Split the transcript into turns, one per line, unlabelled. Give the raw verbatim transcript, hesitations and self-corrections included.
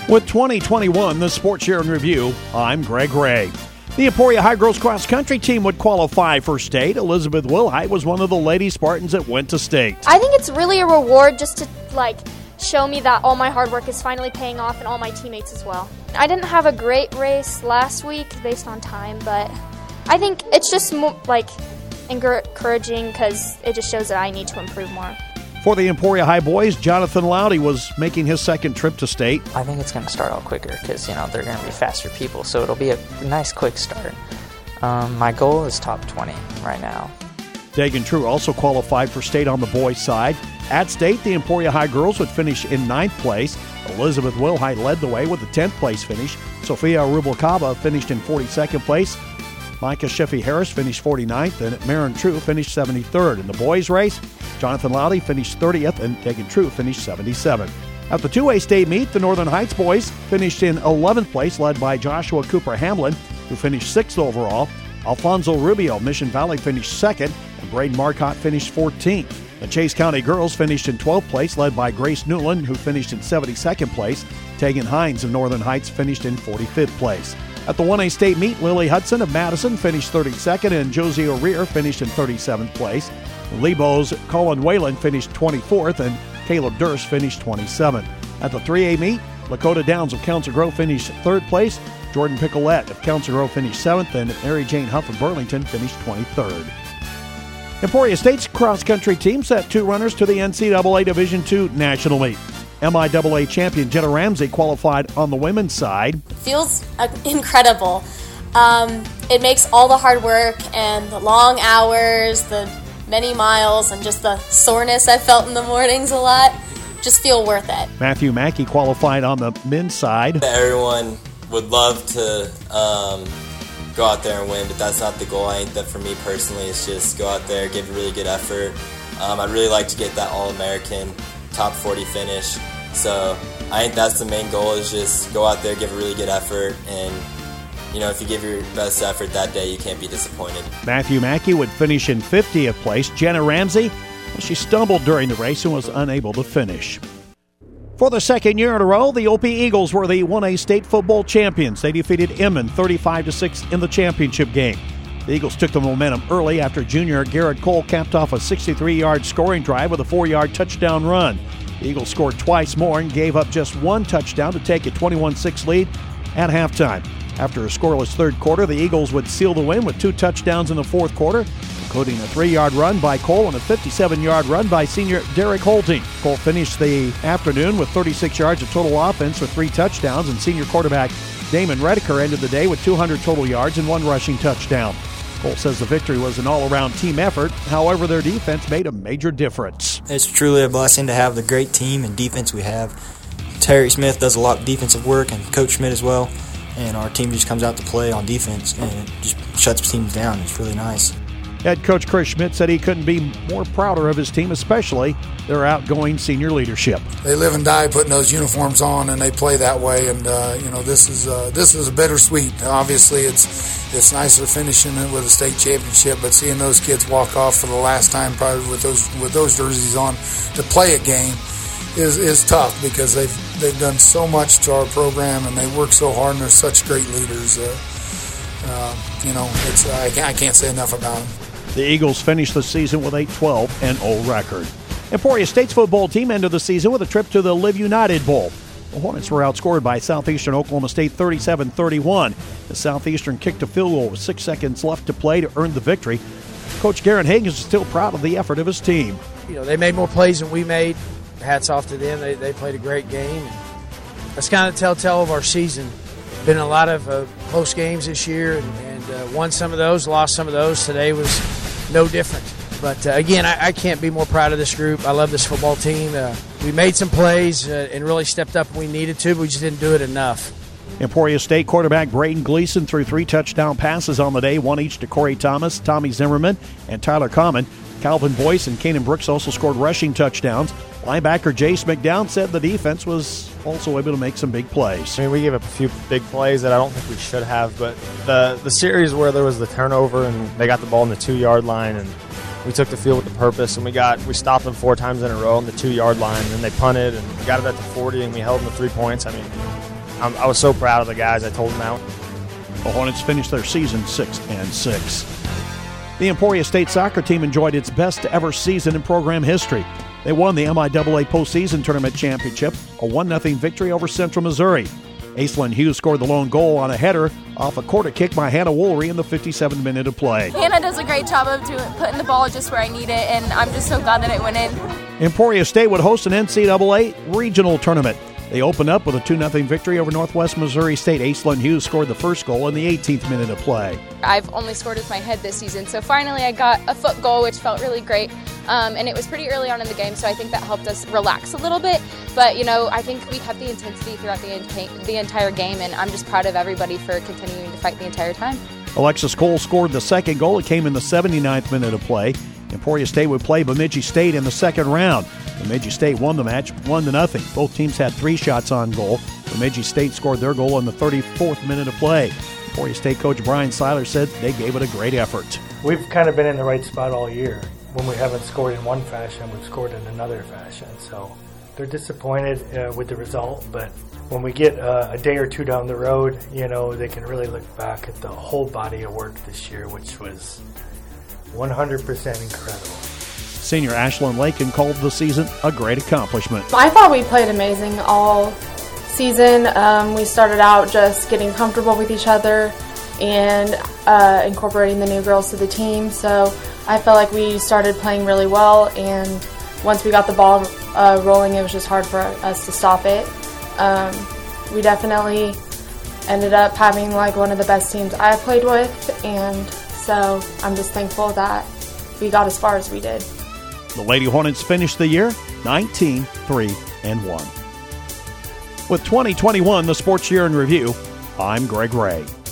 With twenty twenty-one, the Sports Year in Review, I'm Greg Ray. The Emporia High Girls Cross Country team would qualify for state. Elizabeth Wilhite was one of the Lady Spartans that went to state.
I think it's really a reward just to, like, show me that all my hard work is finally paying off and all my teammates as well. I didn't have a great race last week based on time, but I think it's just more, like, encouraging because it just shows that I need to improve more.
For the Emporia High boys, Jonathan Loudy was making his second trip to state.
I think it's going to start out quicker because, you know, they're going to be faster people, so it'll be a nice quick start. Um, my goal is top twenty right now.
Dagan True also qualified for state on the boys' side. At state, the Emporia High girls would finish in ninth place. Elizabeth Wilhite led the way with a tenth place finish. Sofia Rubalcaba finished in forty-second place. Micah Sheffy-Harris finished forty-ninth, and Marin True finished seventy-third. In the boys' race, Jonathan Loudy finished thirtieth, and Dagan True finished seventy-seventh. At the two A state meet, the Northern Heights boys finished in eleventh place, led by Joshua Cooper Hamlin, who finished sixth overall. Alfonso Rubio, Mission Valley, finished second, and Braden Marcotte finished fourteenth. The Chase County girls finished in twelfth place, led by Grace Newland, who finished in seventy-second place. Tegan Hines of Northern Heights finished in forty-fifth place. At the one A state meet, Lily Hudson of Madison finished thirty-second, and Josie O'Rear finished in thirty-seventh place. Lebo's Colin Whalen finished twenty-fourth, and Caleb Durst finished twenty-seventh. At the three A meet, Lakota Downs of Council Grove finished third place. Jordan Picolette of Council Grove finished seventh, and Mary Jane Huff of Burlington finished twenty-third. Emporia State's cross-country team set two runners to the N C double A Division two National Meet. M I A A champion Jenna Ramsey qualified on the women's side.
Feels uh, incredible. Um, it makes all the hard work and the long hours, the many miles, and just the soreness I felt in the mornings a lot, just feel worth it.
Matthew Mackey qualified on the men's side.
Everyone would love to um, go out there and win, but that's not the goal. I think that for me personally, it's just go out there, give a really good effort. Um, I'd really like to get that All-American top forty finish. So I think that's the main goal, is just go out there, give a really good effort, and you know, if you give your best effort that day, you can't be disappointed.
Matthew Mackey would finish in fiftieth place. Jenna Ramsey, well, she stumbled during the race and was unable to finish. For the second year in a row, the O P Eagles were the one A state football champions. They defeated Inman thirty-five to six in the championship game. The Eagles took the momentum early after junior Garrett Cole capped off a sixty-three-yard scoring drive with a four-yard touchdown run. The Eagles scored twice more and gave up just one touchdown to take a twenty-one six lead at halftime. After a scoreless third quarter, the Eagles would seal the win with two touchdowns in the fourth quarter, including a three-yard run by Cole and a fifty-seven-yard run by senior Derek Holting. Cole finished the afternoon with thirty-six yards of total offense with three touchdowns, and senior quarterback Damon Redeker ended the day with two hundred total yards and one rushing touchdown. Cole says the victory was an all-around team effort. However, their defense made a major difference.
It's truly a blessing to have the great team and defense we have. Terry Smith does a lot of defensive work, and Coach Schmidt as well. And our team just comes out to play on defense, and it just shuts teams down. It's really nice.
Head coach Chris Schmidt said he couldn't be more prouder of his team, especially their outgoing senior leadership.
They live and die putting those uniforms on, and they play that way. And uh, you know, this is uh, this is a bittersweet. Obviously, it's it's nicer finishing it with a state championship, but seeing those kids walk off for the last time, probably with those with those jerseys on, to play a game is is tough, because they've they've done so much to our program, and they work so hard, and they're such great leaders. Uh, uh, you know, it's I can't, I can't say enough about them.
The Eagles finished the season with a twelve and oh record. Emporia State's football team ended the season with a trip to the Live United Bowl. The Hornets were outscored by Southeastern Oklahoma State thirty-seven thirty-one. The Southeastern kicked a field goal with six seconds left to play to earn the victory. Coach Garrett Higgins is still proud of the effort of his team.
You know, they made more plays than we made. Hats off to them. They, they played a great game. That's kind of telltale of our season. Been a lot of uh, close games this year, and, and uh, won some of those, lost some of those. Today was no different. But, uh, again, I, I can't be more proud of this group. I love this football team. Uh, we made some plays uh, and really stepped up when we needed to, but we just didn't do it enough.
Emporia State quarterback Braden Gleason threw three touchdown passes on the day, one each to Corey Thomas, Tommy Zimmerman, and Tyler Common. Calvin Boyce and Kanan Brooks also scored rushing touchdowns. Linebacker Jace McDowell said the defense was also able to make some big plays.
I mean, we gave up a few big plays that I don't think we should have, but the the series where there was the turnover and they got the ball on the two-yard line and we took the field with the purpose, and we got we stopped them four times in a row on the two-yard line, and then they punted and we got it at the forty, and we held them to three points. I mean, I'm, I was so proud of the guys. I told them out.
The Hornets finished their season six and six. The Emporia State soccer team enjoyed its best ever season in program history. They won the M I A A postseason tournament championship, a one nothing victory over Central Missouri. Aislinn Hughes scored the lone goal on a header off a corner kick by Hannah Woolery in the fifty-seventh minute of play.
Hannah does a great job of doing, putting the ball just where I need it, and I'm just so glad that it went in.
Emporia State would host an N C double A regional tournament. They opened up with a two nothing victory over Northwest Missouri State. Aislinn Hughes scored the first goal in the eighteenth minute of play.
I've only scored with my head this season, so finally I got a foot goal, which felt really great. Um, and it was pretty early on in the game, so I think that helped us relax a little bit. But, you know, I think we kept the intensity throughout the, the entire game, and I'm just proud of everybody for continuing to fight the entire time.
Alexis Cole scored the second goal. It came in the seventy-ninth minute of play. Emporia State would play Bemidji State in the second round. Bemidji State won the match, one to nothing. Both teams had three shots on goal. Bemidji State scored their goal in the thirty-fourth minute of play. Emporia State coach Brian Seiler said they gave it a great effort.
We've kind of been in the right spot all year. When we haven't scored in one fashion, we've scored in another fashion. So they're disappointed uh, with the result, but when we get uh, a day or two down the road, you know, they can really look back at the whole body of work this year, which was one hundred percent incredible.
Senior Ashlyn Lakin called the season a great accomplishment.
I thought we played amazing all season. Um, we started out just getting comfortable with each other and uh, incorporating the new girls to the team. So I felt like we started playing really well, and once we got the ball uh, rolling, it was just hard for us to stop it. Um, we definitely ended up having like one of the best teams I've played with, and so I'm just thankful that we got as far as we did.
The Lady Hornets finished the year nineteen three and one. With twenty twenty-one, the Sports Year in Review, I'm Greg Ray.